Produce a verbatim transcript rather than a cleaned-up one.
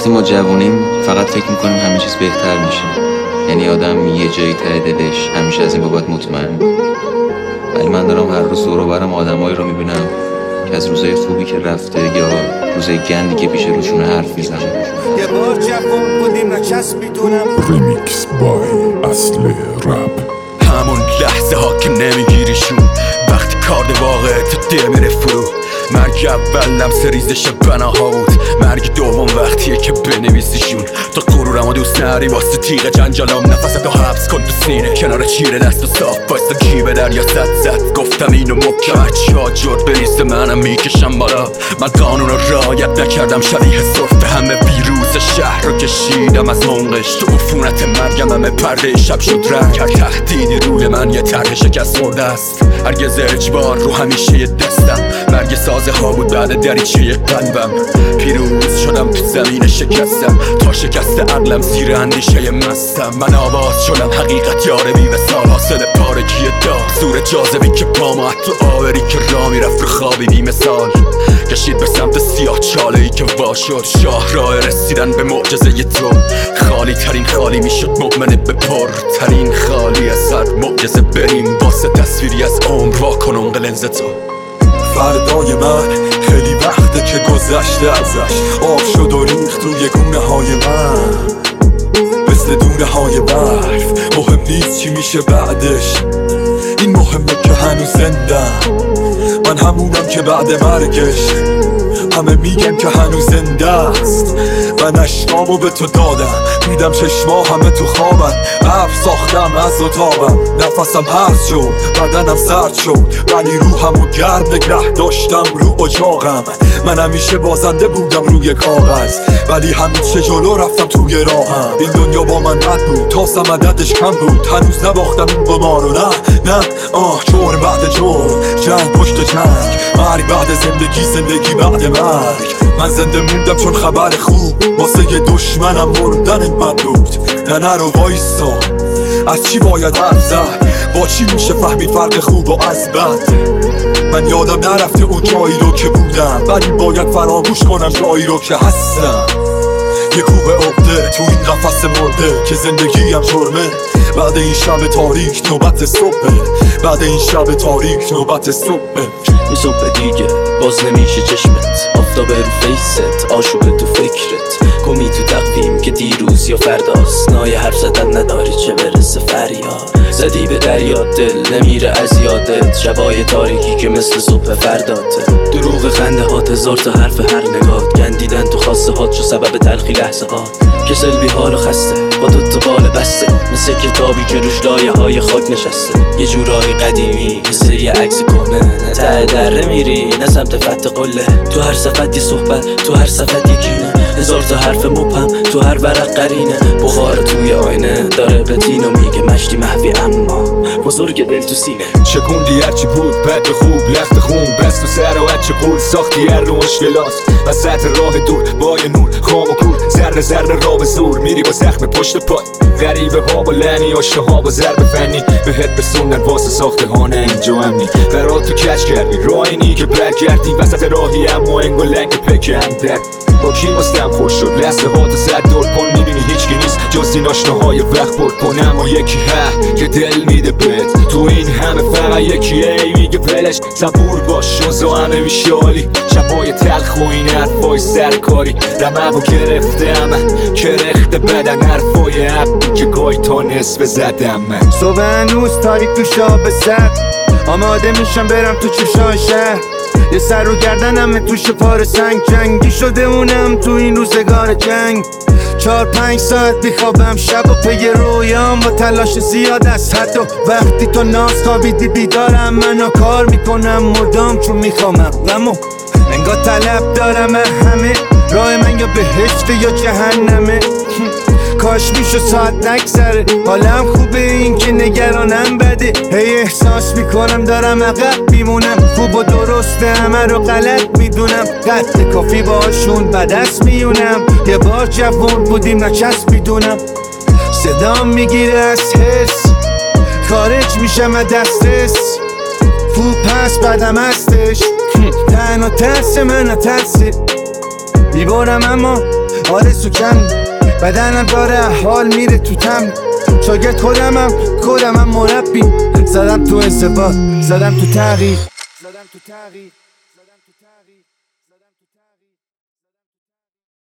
وقتی ما جوونیم فقط فکر میکنیم همه چیز بهتر میشه، یعنی آدم یه جایی ته دلش همیشه از این بابت مطمئن بود. ولی من دارم هر روز دور و برم آدمایی رو میبینم که از روزای خوبی که رفته یا روزای گندی که پیش روشون حرف میزنن. یه بار جوون بودیم نچسبیدونم. ریمیکس بای اصل رپ. همون لحظه ها که نمیگیریشون، وقتی کارد واقع تو دل میره فرو. مرگ اول لمس ریزش بناها بود، مرگ دوم وقتیه که بنویسیشون. تو غرورمو دوست نری واسه تیغ جنجالام، نفستو حبس کن تو سینه کنار چیره دست و صاف بایستا کی به دریا زد زد. گفتم اینو مکم هرچی ها جرد بریزه منم میکشم بالا. من قانون رو رعایت نکردم، شبیه صرف همه ویروس شهر رو کشیدم از منقش. تو عفونت مرگم همه پرده شب شد رنگ. هر تهدیدی روی من یه طرح شکست مرده است، هرگز اجبار رو همیشه یه دستم. مرگ سازه ها بود بعد دریچه قلبم. پیروز شدم تو زمین شکستم، تا شکست عقلم زیر اندیشه مستم. من آواز شدم حقیقت یاره بی وصال، حاصل پارگی داغ زور جاذبی که پامو تو آوری که را میرفت رو خوابی بی مثال. کشید به سمت سیاه چاله ای که وا شد، شاه راه رسیدن به معجزه ی تو. خالی ترین خالی میشد مؤمن به پر ترین خالی از هر معجزه. بریم واسه تصویری از عمر واکن اون لنز تو. فردای من خیلی وقته که گذشته ازش، آب شد و ریخت روی گونه های من مثل دونه های برف. مهم نیست چی میشه بعدش، این مهمه که هنوز زندم. من همونم که بعد مرگش همه میگن که هنوز زنده است. من اشکامو به تو دادم، میدم چشما همه تو خوابن. ابر ساختم از اتاقم، نفسم هرز شد بدنم سرد شد، ولی روحمو گرد نگه داشتم رو اجاقم. من همیشه بازنده بودم روی کاغذ، ولی همیشه جلو رفتم توی راهم. این دنیا با من بد بود، تاسم عددش کم بود. هنوز نباختم این قمار رو، نه نه آه. جور بعد جور، جنگ پشت جنگ، مرگ بعد زندگی، زندگی بعد مرگ. من زنده موندم چون خبر خوب واسه یه دشمنم مردن این بد بود. نه نرو وایسا، از چی باید حرف زد؟ با چی میشه فهمید فرق خوب و از بد؟ من یادم نرفته اون جایی رو که بودم، ولی باید فراموش کنم جایی رو که هستم. یه کوه عقده تو این قفس مرده که زندگیم جرمه. بعد این شب تاریک نوبت صبحه، بعد این شب تاریک نوبت صبحه. یه صبح دیگه باز نمیشه چشمت، آفتاب رو فیست، آشوب تو فکرت. گمی تو تقویم که دیروز یا فرداست، نای حرف زدن نداری چه برسه فریاد. زدی به دریا دل نمیره از یادت، شبای تاریکی که مثل صبح فرداته. دروغ خنده هات، هزار تا حرف هر نگات، گندیدن تو خواسته هات شو سبب تلخی لحظه هات. کسل بی حال و خسته با دوتا بال بسته، مثل کتابی که روش لایه های خاک نشسته. یه جورایی قدیمی مثل یه عکس کهنه، نه ته دره میری نه سمت فتح قله. تو هر صفت یه صحبت، تو هر صفت یه کینه، هزار تا حرف مبهم تو هر ورق قرینه. بخار توی آینه داره به تینو میگه مشتی محوی اما بزرگ دل تو سینه. شکوندی هرچی بود بد به خوب، لخت خون بست و سر و هرچی بود. ساختی هر رو مشکلات وسط راه دور با یه نور خام و کور. ذره ذره را به زور میری با زخم پشت پای. غریبه ها با لعنی، آشته ها با ضرب فنی. بهت بسوندن واسه ساخته ها نه اینجا امنی. قرار تو کچ کردی راینی که برگردی وسط راهی، اما انگو لنگ پکم درد. با کی مستم خوش شد لحظه ها تو صد دور کن، میبینی هیچ کی نیست جز این آشناهای وقت برد کن. اما یکی ها که دل میده بهت، تو این همه فقط یکی ای میگه ولش. صبور باش شوزا همه میشه عالی، شبای تلخ و این حرفای سرکاری. رمه و گرفته من کرخته بدن، حرفای عبدی که گای تا نصف زدم من. صبح هنوز تاریک تو شاب سر، آماده میشم برم تو چشای شهر. یه سر رو گردنم توش پار سنگ، جنگی شده اونم تو این روزگار جنگ. چار پنج ساعت بیخوابم شب و پی رویام، با تلاش زیاد از حد. و وقتی تو ناز خوابیدی بیدارم، منو کار میکنم مردم چون میخوامم غمو. انگار طلب دارم همه، راه من یا بهشت یا جهنمه. کاش میشه ساعت نگذره، حالم خوبه این که نگرانم بده. هی احساس میکنم دارم عقب میمونم، خوب و درسته همه رو غلط میدونم. قد کافی باشون بدست میونم، یه بار جوون بودیم نچسبیدونم. صدام میگیره از حس، خارج میشم از دسترس. خوب پس بدم هستش، تنها ترس من ترسه. میبارم اما آرزو کم بدنم داره حال میره تو تم شاگرد خودمم کدمم مربی زدم تو انضباط زدم تو تغییر زدم تو تغییر زدم تو تغییر زدم تو تغییر